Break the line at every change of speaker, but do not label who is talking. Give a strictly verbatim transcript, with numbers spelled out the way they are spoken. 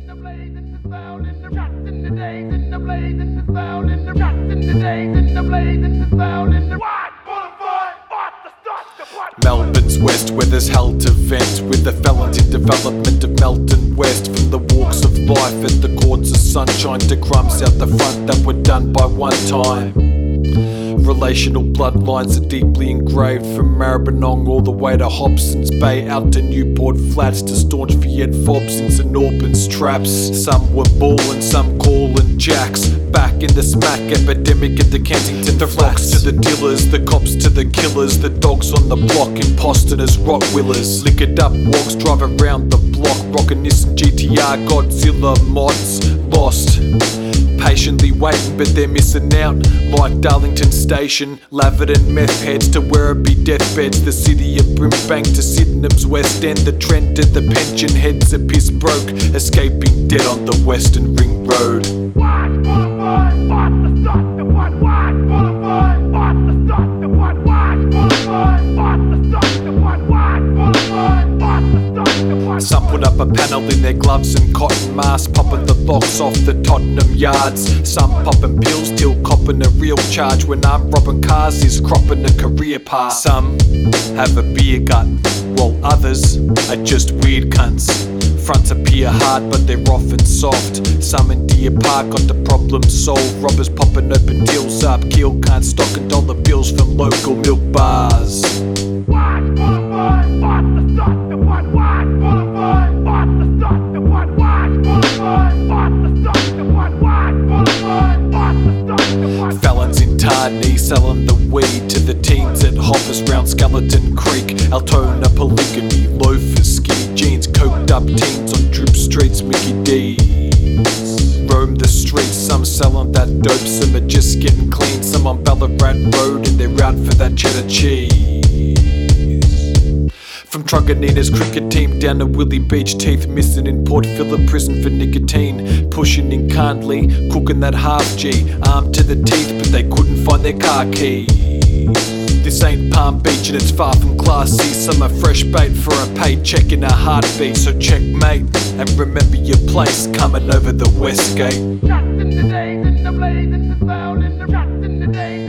in the blaze, in the sound, in the rats in the days, in the blaze, in the sound, in the rats in the days, in the blaze, in the sound, in the what? Bonafide, what the start, the what?
Melbourne's west, where there's hell to vent, with the felons in development of Melton West. From the walks of life at the courts of sunshine to crumbs out the front that were done by one time. Relational bloodlines are deeply engraved, from Maribyrnong all the way to Hobson's Bay, out to Newport Flats to staunch Viet fobs in St Albans traps. Some were ballin', some callin' jacks, back in the smack epidemic at the Kensington The flocks to the dealers, the cops to the killers, the dogs on the block imposted as Rottweilers. Liquored up walks drive around the block, rockin' Nissan G T R Godzilla mods. Lost, patiently waiting, but they're missing out. Like Darlington Station, Laverton meth heads to Werribee deathbeds, the city of Brimbank to Sydenham's West End, the Trent to the pension heads are piss broke, escaping dead on the Western Ring Road.
What? Bonafide, what the start, the what? What? Bonafide, what the start, the what? What? Bonafide, what the start, the what? What? Bonafide, what the start, the what?
Some put up a panel in their gloves and cotton masks, popping the locks off the Tottenham yards. Some popping pills till copping a real charge, when I'm robbing cars is cropping a career path. Some have a beer gut, while others are just weird cunts. Fronts appear hard but they're often soft. Some in Deer Park got the problem solved. Robbers popping open deals up, kill can't stocking dollar bills from local milk bars.
What? Bonafide, what the start, the what? What? Bonafide, what the start, the what? What? Bonafide, what the start, the what? What? Bonafide, what the start, the what?
Felons in Tarney selling the weed to the teens at hoppers round Skeleton Creek. Altona polygamy, loafers, skinny jeans, coked up teens on Droop Streets, Mickey D's. Roam the streets, some selling that dope, some are just getting clean, some on Ballarat Road and they're out for that cheddar cheese. From Truganina's cricket team down to Willie Beach, teeth missing in Port Phillip prison for nicotine. Pushing in Kindly, cooking that half G, armed to the teeth but they couldn't find their car keys. This ain't Palm Beach and it's far from classy. Some are fresh bait for a paycheck in a heartbeat. So checkmate and remember your place coming over the West Gate.
Rats in the days, in the blaze, in the sound, in the rats in the days.